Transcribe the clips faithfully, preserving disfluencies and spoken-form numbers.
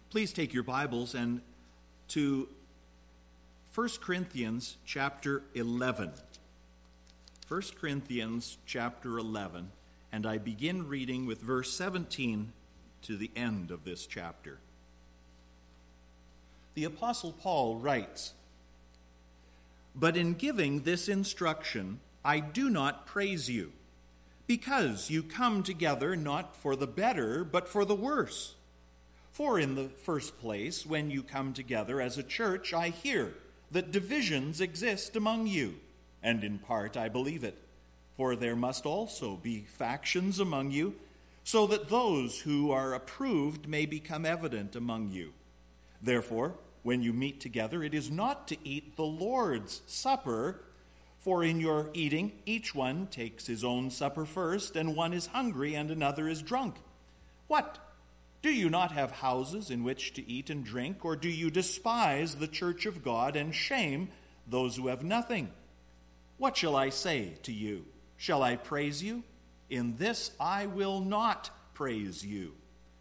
Please take your Bibles and to First Corinthians chapter eleven. First Corinthians chapter eleven, and I begin reading with verse seventeen to the end of this chapter. The Apostle Paul writes, "But in giving this instruction, I do not praise you, because you come together not for the better, but for the worse. For in the first place, when you come together as a church, I hear that divisions exist among you, and in part I believe it. For there must also be factions among you, so that those who are approved may become evident among you. Therefore, when you meet together, it is not to eat the Lord's Supper, for in your eating each one takes his own supper first, and one is hungry and another is drunk. What? Do you not have houses in which to eat and drink, or do you despise the church of God and shame those who have nothing? What shall I say to you? Shall I praise you? In this I will not praise you.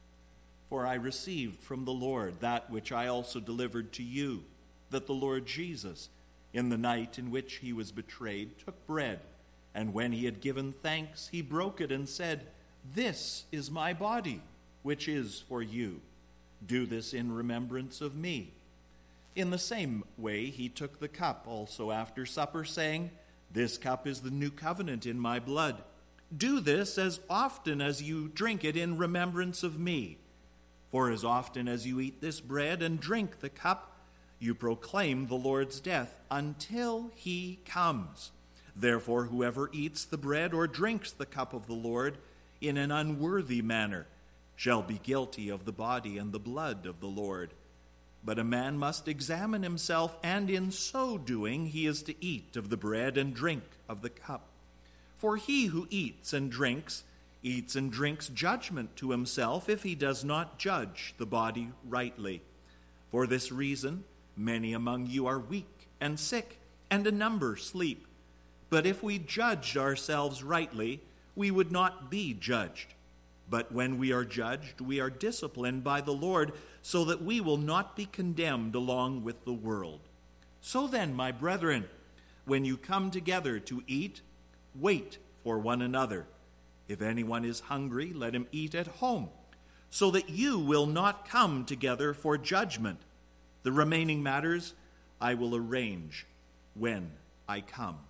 For I received from the Lord that which I also delivered to you, that the Lord Jesus, in the night in which he was betrayed, took bread, and when he had given thanks, he broke it and said, 'This is my body, which is for you. Do this in remembrance of me.' In the same way he took the cup also after supper, saying, 'This cup is the new covenant in my blood. Do this as often as you drink it in remembrance of me. For as often as you eat this bread and drink the cup, you proclaim the Lord's death until he comes. Therefore, whoever eats the bread or drinks the cup of the Lord in an unworthy manner shall be guilty of the body and the blood of the Lord. But a man must examine himself, and in so doing he is to eat of the bread and drink of the cup. For he who eats and drinks, eats and drinks judgment to himself if he does not judge the body rightly. For this reason, many among you are weak and sick, and a number sleep. But if we judged ourselves rightly, we would not be judged. But when we are judged, we are disciplined by the Lord, so that we will not be condemned along with the world. So then, my brethren, when you come together to eat, wait for one another. If anyone is hungry, let him eat at home, so that you will not come together for judgment. The remaining matters I will arrange when I come."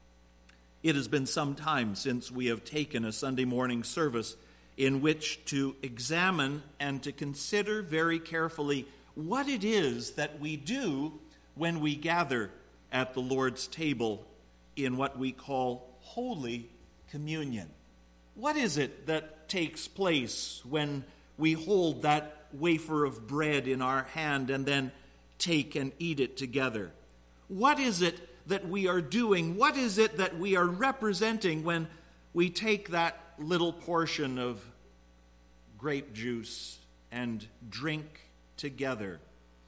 It has been some time since we have taken a Sunday morning service in which to examine and to consider very carefully what it is that we do when we gather at the Lord's table in what we call Holy Communion. What is it that takes place when we hold that wafer of bread in our hand and then take and eat it together? What is it that we are doing? What is it that we are representing when we take that little portion of grape juice and drink together?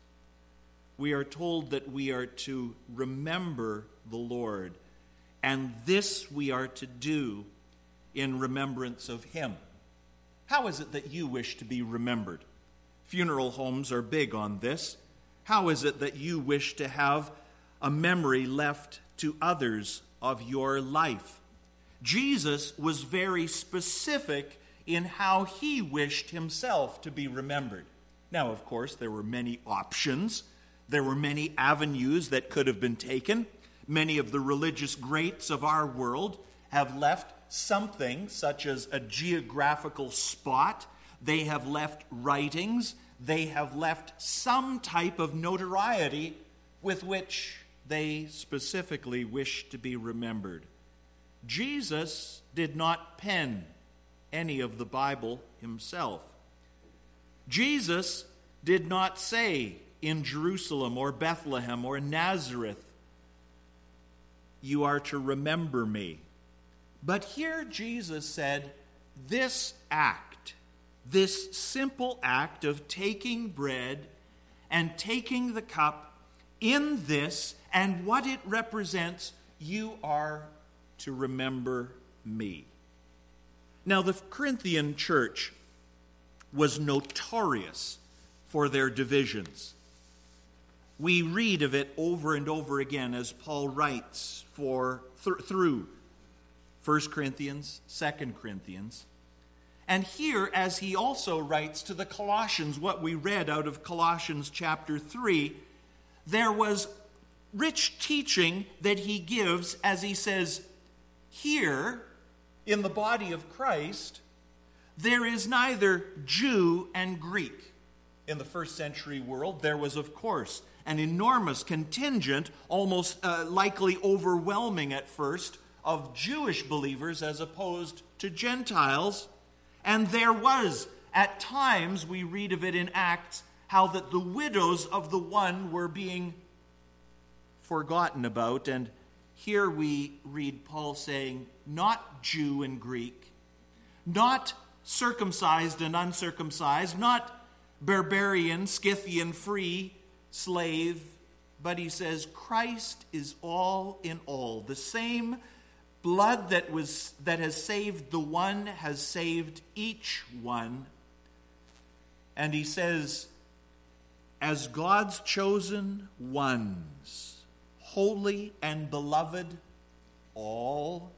We are told that we are to remember the Lord, and this we are to do in remembrance of him. How is it that you wish to be remembered? Funeral homes are big on this. How is it that you wish to have a memory left to others of your life? Jesus was very specific in how he wished himself to be remembered. Now, of course, there were many options. There were many avenues that could have been taken. Many of the religious greats of our world have left something such as a geographical spot. They have left writings. They have left some type of notoriety with which they specifically wish to be remembered. Jesus did not pen any of the Bible himself. Jesus did not say in Jerusalem or Bethlehem or Nazareth, "You are to remember me." But here Jesus said, this act, this simple act of taking bread and taking the cup, in this and what it represents, you are to remember me. Now, the Corinthian church was notorious for their divisions. We read of it over and over again as Paul writes for th- through First Corinthians, Second Corinthians. And here, as he also writes to the Colossians, what we read out of Colossians chapter three, there was rich teaching that he gives as he says, here, in the body of Christ, there is neither Jew and Greek. In the first century world, there was, of course, an enormous contingent, almost uh, likely overwhelming at first, of Jewish believers as opposed to Gentiles. And there was, at times, we read of it in Acts, how that the widows of the one were being forgotten about. And here we read Paul saying, not Jew and Greek, not circumcised and uncircumcised, not barbarian, Scythian, free, slave, but he says Christ is all in all. The same blood that was that has saved the one has saved each one. And he says, as God's chosen ones, holy and beloved, all.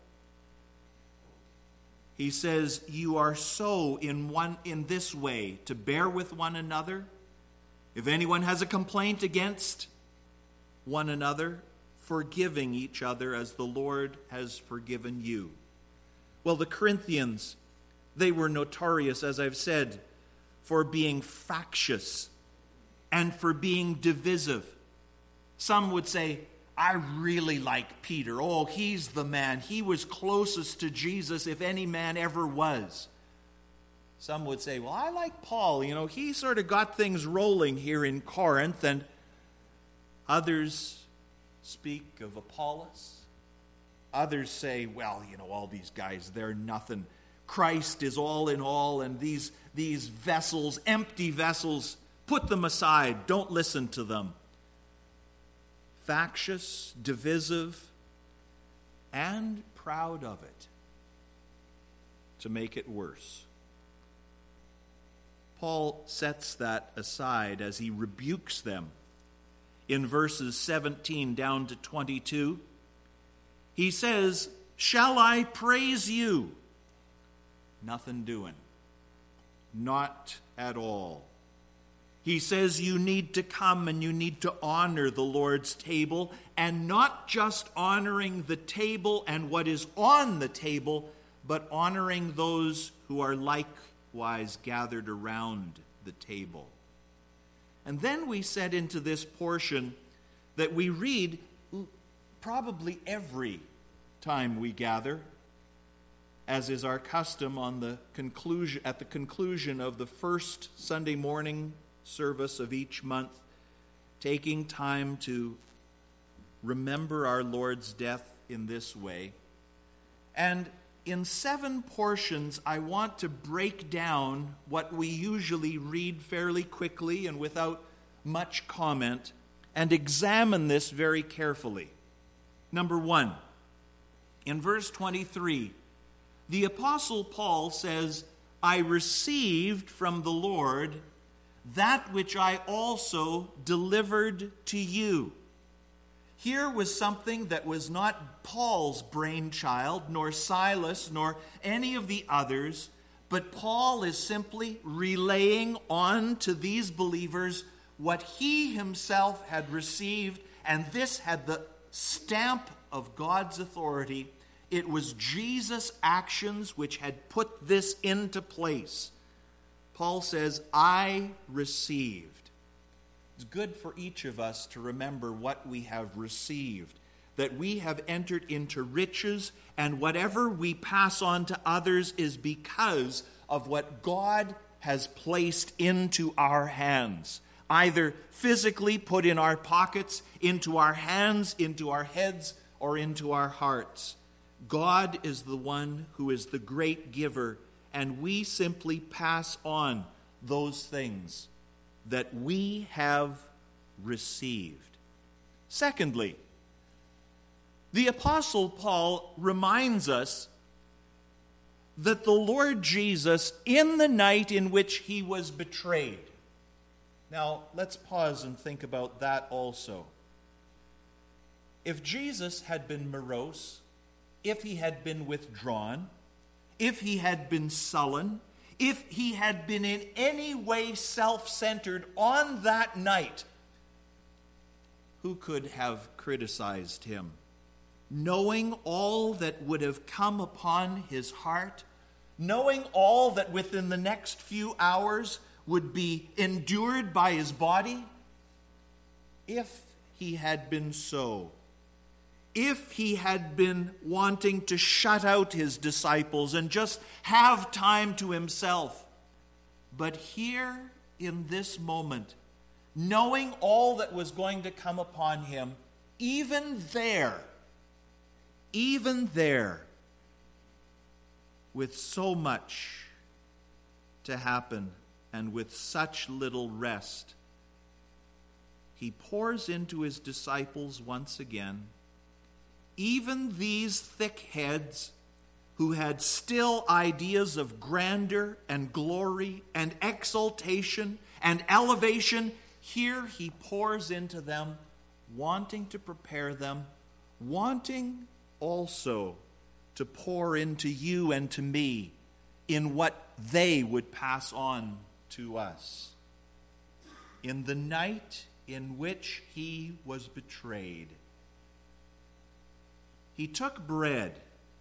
He says, you are so in one in this way to bear with one another. If anyone has a complaint against one another, forgiving each other as the Lord has forgiven you. Well, the Corinthians, they were notorious, as I've said, for being factious and for being divisive. Some would say, I really like Peter. Oh, he's the man. He was closest to Jesus if any man ever was. Some would say, well, I like Paul. You know, he sort of got things rolling here in Corinth. And others speak of Apollos. Others say, well, you know, all these guys, they're nothing. Christ is all in all, and these, these vessels, empty vessels, put them aside. Don't listen to them. Factious, divisive, and proud of it, to make it worse. Paul sets that aside as he rebukes them. In verses seventeen down to twenty-two, he says, shall I praise you? Nothing doing. Not at all. He says you need to come and you need to honor the Lord's table, and not just honoring the table and what is on the table, but honoring those who are likewise gathered around the table. And then we set into this portion that we read probably every time we gather, as is our custom on the conclusion at the conclusion of the first Sunday morning service of each month, taking time to remember our Lord's death in this way. And in seven portions, I want to break down what we usually read fairly quickly and without much comment, and examine this very carefully. Number one, in verse twenty-three, the Apostle Paul says, I received from the Lord that which I also delivered to you. Here was something that was not Paul's brainchild, nor Silas, nor any of the others, but Paul is simply relaying on to these believers what he himself had received, and this had the stamp of God's authority. It was Jesus' actions which had put this into place. Paul says, I received. It's good for each of us to remember what we have received, that we have entered into riches, and whatever we pass on to others is because of what God has placed into our hands, either physically put in our pockets, into our hands, into our heads, or into our hearts. God is the one who is the great giver, and we simply pass on those things that we have received. Secondly, the Apostle Paul reminds us that the Lord Jesus, in the night in which he was betrayed, Now, let's pause and think about that also. If Jesus had been morose, if he had been withdrawn, if he had been sullen, if he had been in any way self-centered on that night, who could have criticized him? Knowing all that would have come upon his heart, knowing all that within the next few hours would be endured by his body, if he had been so, if he had been wanting to shut out his disciples and just have time to himself, but here in this moment, knowing all that was going to come upon him, even there, even there, with so much to happen and with such little rest, he pours into his disciples once again, even these thick heads who had still ideas of grandeur and glory and exaltation and elevation. Here he pours into them, wanting to prepare them, wanting also to pour into you and to me in what they would pass on to us. In the night in which he was betrayed, he took bread,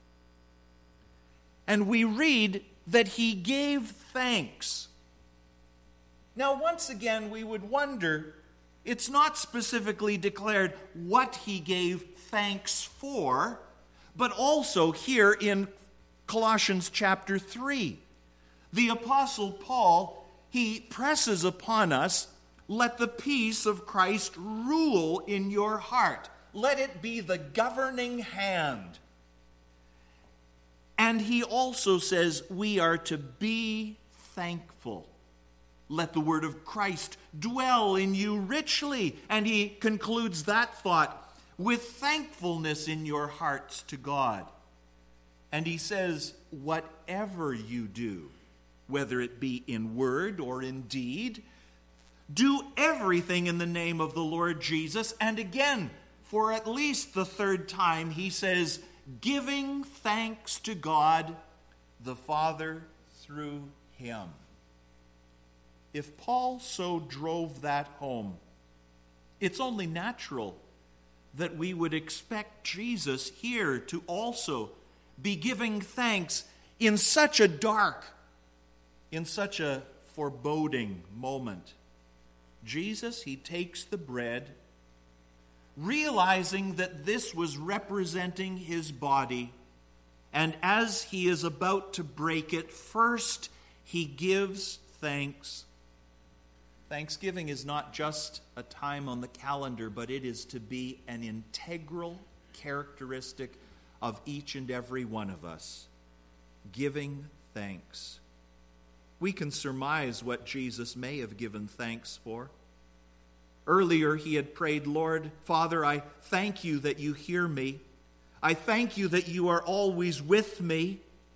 and we read that he gave thanks. Now, once again, we would wonder, it's not specifically declared what he gave thanks for, but also here in Colossians chapter three, the Apostle Paul, he presses upon us, let the peace of Christ rule in your heart. Let it be the governing hand. And he also says we are to be thankful. Let the word of Christ dwell in you richly. And he concludes that thought with thankfulness in your hearts to God. And he says, whatever you do, whether it be in word or in deed, do everything in the name of the Lord Jesus. And again, for at least the third time, he says, giving thanks to God the Father through him. If Paul so drove that home, it's only natural that we would expect Jesus here to also be giving thanks in such a dark, in such a foreboding moment. Jesus, he takes the bread, realizing that this was representing his body, and as he is about to break it, first he gives thanks. Thanksgiving is not just a time on the calendar, but it is to be an integral characteristic of each and every one of us. Giving thanks. We can surmise what Jesus may have given thanks for. Earlier he had prayed, Lord, Father, I thank you that you hear me. I thank you that you are always with me.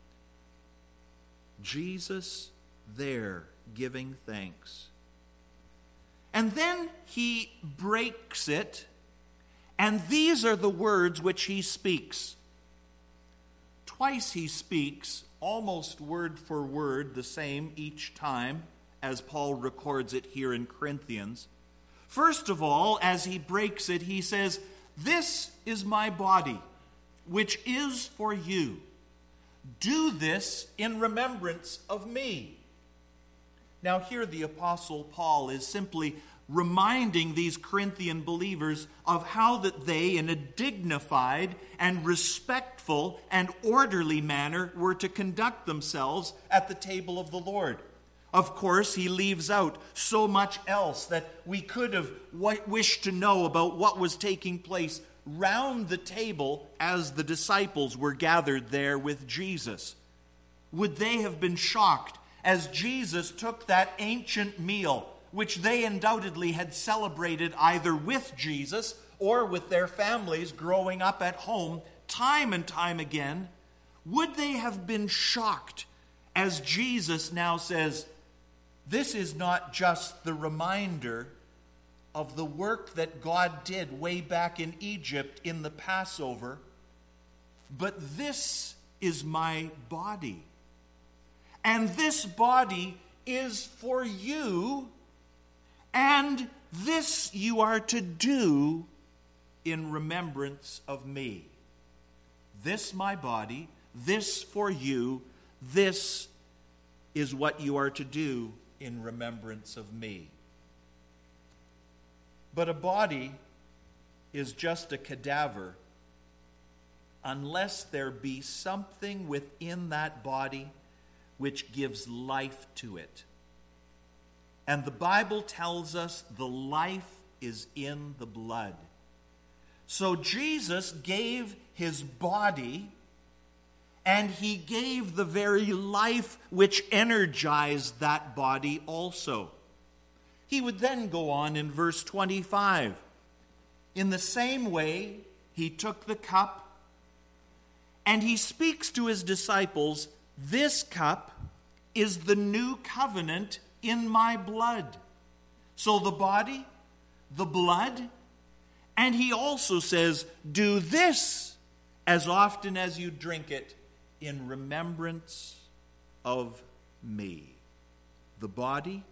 Jesus there giving thanks. And then he breaks it, and these are the words which he speaks. Twice he speaks, almost word for word, the same each time, as Paul records it here in Corinthians. First of all, as he breaks it, he says, this is my body, which is for you. Do this in remembrance of me. Now here the Apostle Paul is simply reminding these Corinthian believers of how that they, in a dignified and respectful and orderly manner, were to conduct themselves at the table of the Lord. Of course, he leaves out so much else that we could have wished to know about what was taking place round the table as the disciples were gathered there with Jesus. Would they have been shocked as Jesus took that ancient meal, which they undoubtedly had celebrated either with Jesus or with their families growing up at home time and time again? Would they have been shocked as Jesus now says, this is not just the reminder of the work that God did way back in Egypt in the Passover, but this is my body. And this body is for you, and this you are to do in remembrance of me. This my body, this for you, this is what you are to do in remembrance of me. But a body is just a cadaver unless there be something within that body which gives life to it. And the Bible tells us the life is in the blood. So Jesus gave his body, and he gave the very life which energized that body also. He would then go on in verse twenty-five. In the same way, he took the cup, and he speaks to his disciples, "This cup is the new covenant in my blood." So the body, the blood, and he also says, "Do this as often as you drink it in remembrance of me." The body,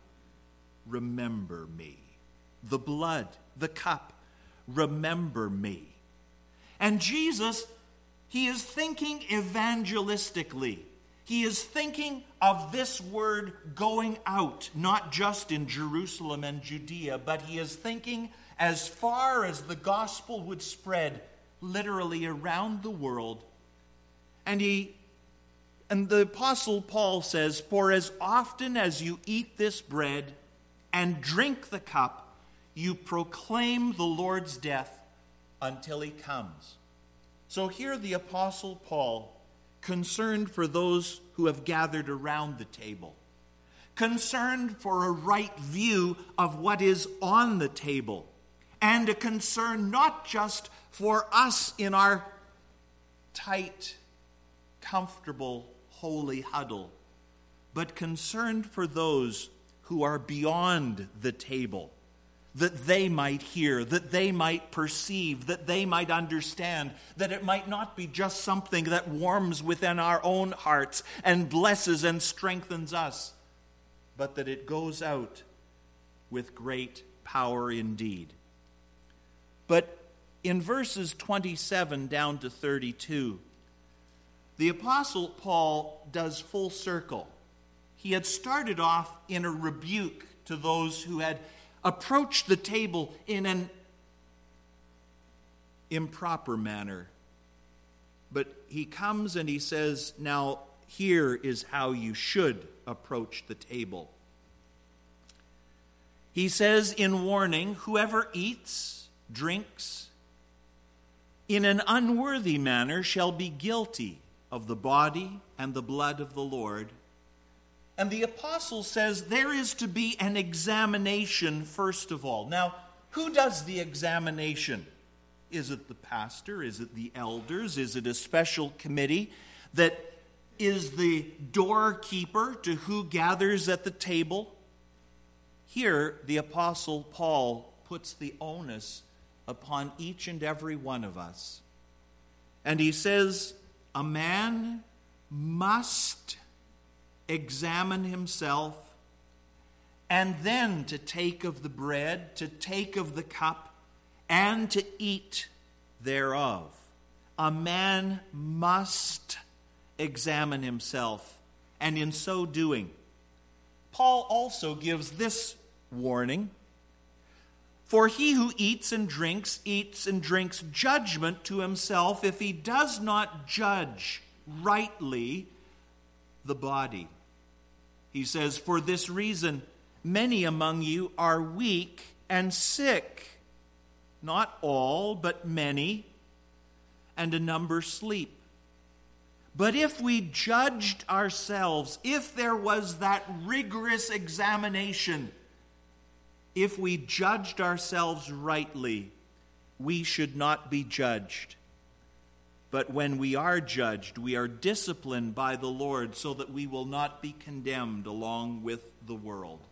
remember me. The blood, the cup, remember me. And Jesus, he is thinking evangelistically. He is thinking of this word going out, not just in Jerusalem and Judea, but he is thinking as far as the gospel would spread, literally around the world. And he and the Apostle Paul says, "For as often as you eat this bread and drink the cup, you proclaim the Lord's death until he comes." So here the Apostle Paul, concerned for those who have gathered around the table, concerned for a right view of what is on the table, and a concern not just for us in our tight, comfortable, holy huddle, but concerned for those who are beyond the table, that they might hear, that they might perceive, that they might understand, that it might not be just something that warms within our own hearts and blesses and strengthens us, but that it goes out with great power indeed. But in verses twenty-seven down to thirty-two, the Apostle Paul does full circle. He had started off in a rebuke to those who had approached the table in an improper manner. But he comes and he says, now here is how you should approach the table. He says in warning, whoever eats, drinks, in an unworthy manner shall be guilty of the body and the blood of the Lord. And the apostle says there is to be an examination first of all. Now, who does the examination? Is it the pastor? Is it the elders? Is it a special committee that is the doorkeeper to who gathers at the table? Here, the apostle Paul puts the onus upon each and every one of us. And he says, a man must examine himself, and then to take of the bread, to take of the cup, and to eat thereof. A man must examine himself, and in so doing, Paul also gives this warning. For he who eats and drinks, eats and drinks judgment to himself if he does not judge rightly the body. He says, for this reason, many among you are weak and sick. Not all, but many, and a number sleep. But if we judged ourselves, if there was that rigorous examination, if we judged ourselves rightly, we should not be judged. But when we are judged, we are disciplined by the Lord so that we will not be condemned along with the world.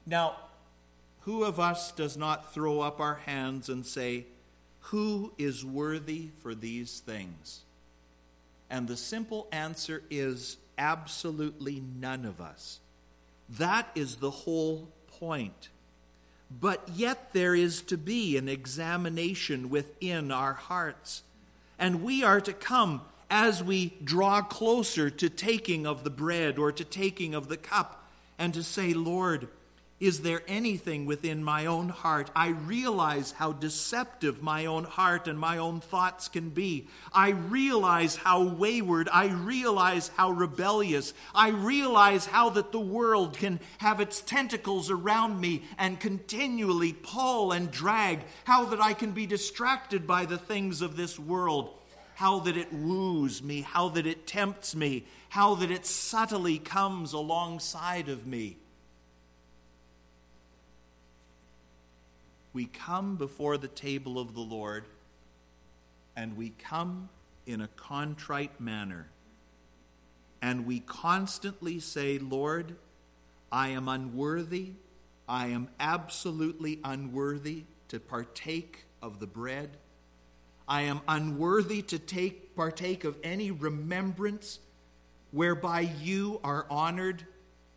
Now, who of us does not throw up our hands and say, "Who is worthy for these things?" And the simple answer is absolutely none of us. That is the whole point. But yet there is to be an examination within our hearts. And we are to come as we draw closer to taking of the bread or to taking of the cup and to say, "Lord, is there anything within my own heart? I realize how deceptive my own heart and my own thoughts can be. I realize how wayward. I realize how rebellious. I realize how that the world can have its tentacles around me and continually pull and drag. How that I can be distracted by the things of this world. How that it woos me. How that it tempts me. How that it subtly comes alongside of me." We come before the table of the Lord, and we come in a contrite manner. And we constantly say, "Lord, I am unworthy. I am absolutely unworthy to partake of the bread. I am unworthy to take partake of any remembrance whereby you are honored.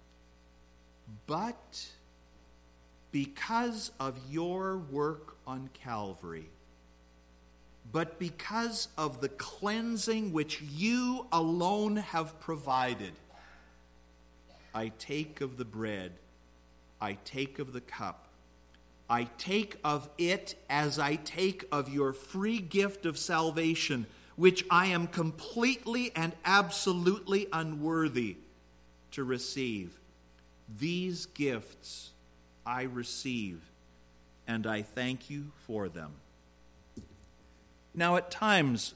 But because of your work on Calvary, but because of the cleansing which you alone have provided, I take of the bread, I take of the cup, I take of it as I take of your free gift of salvation, which I am completely and absolutely unworthy to receive. These gifts I receive, and I thank you for them." Now, at times,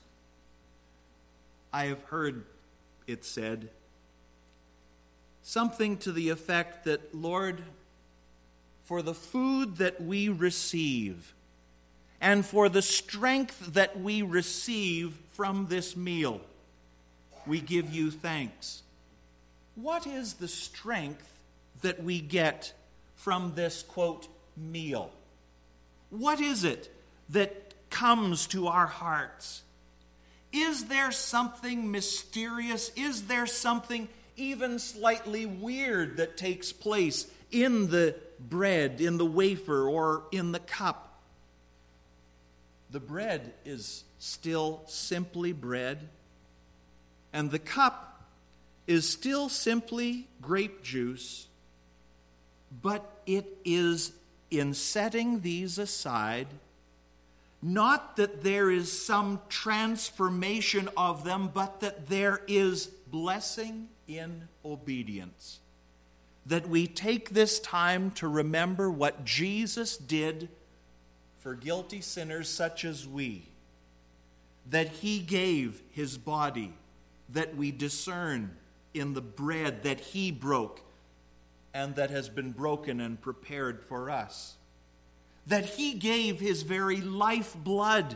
I have heard it said something to the effect that, "Lord, for the food that we receive and for the strength that we receive from this meal, we give you thanks." What is the strength that we get from this, quote, meal? What is it that comes to our hearts? Is there something mysterious? Is there something even slightly weird that takes place in the bread, in the wafer, or in the cup? The bread is still simply bread, and the cup is still simply grape juice. But it is in setting these aside, not that there is some transformation of them, but that there is blessing in obedience. That we take this time to remember what Jesus did for guilty sinners such as we. That he gave his body, that we discern in the bread that he broke, and that has been broken and prepared for us. That he gave his very life blood,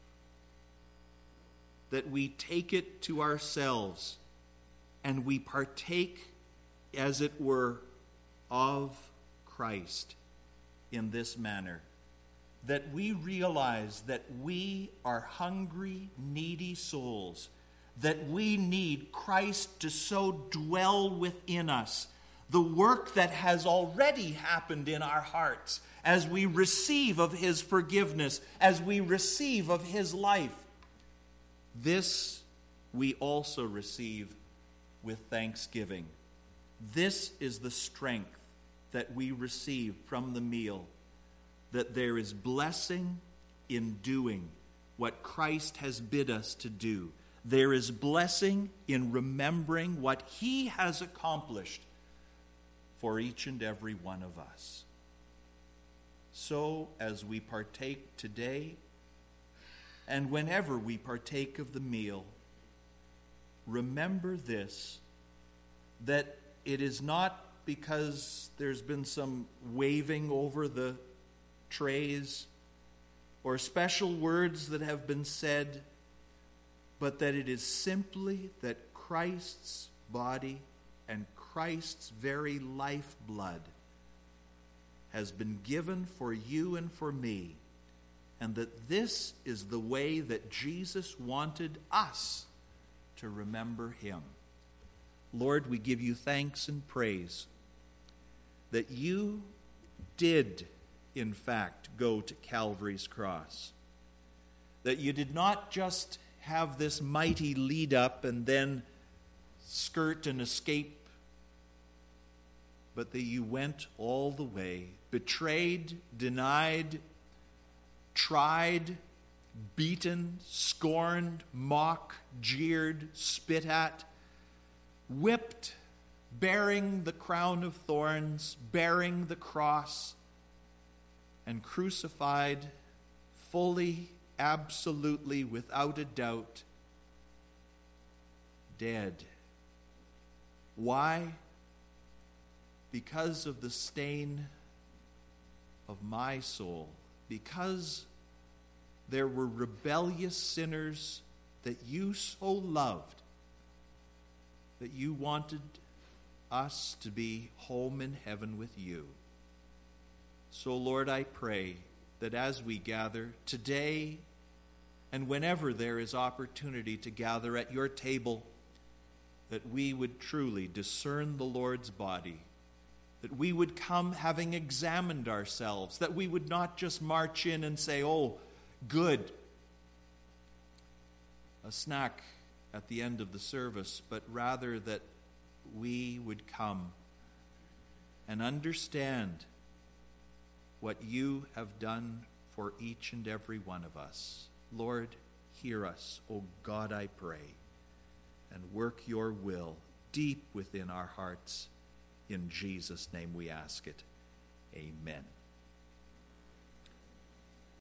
that we take it to ourselves and we partake, as it were, of Christ in this manner. That we realize that we are hungry, needy souls, that we need Christ to so dwell within us. The work that has already happened in our hearts as we receive of his forgiveness, as we receive of his life. This we also receive with thanksgiving. This is the strength that we receive from the meal, that there is blessing in doing what Christ has bid us to do. There is blessing in remembering what he has accomplished for each and every one of us. So, as we partake today, and whenever we partake of the meal, remember this, that it is not because there's been some waving over the trays or special words that have been said, but that it is simply that Christ's body and Christ's very lifeblood has been given for you and for me, and that this is the way that Jesus wanted us to remember him. Lord, we give you thanks and praise that you did, in fact, go to Calvary's cross. That you did not just have this mighty lead up and then skirt and escape, but that you went all the way, betrayed, denied, tried, beaten, scorned, mocked, jeered, spit at, whipped, bearing the crown of thorns, bearing the cross, and crucified fully, absolutely, without a doubt, dead. Why? Because of the stain of my soul. Because there were rebellious sinners that you so loved, that you wanted us to be home in heaven with you. So, Lord, I pray that as we gather today and whenever there is opportunity to gather at your table, that we would truly discern the Lord's body, that we would come having examined ourselves, that we would not just march in and say, oh, good, a snack at the end of the service, but rather that we would come and understand what you have done for each and every one of us. Lord, hear us, O God, I pray, and work your will deep within our hearts. In Jesus' name we ask it. Amen.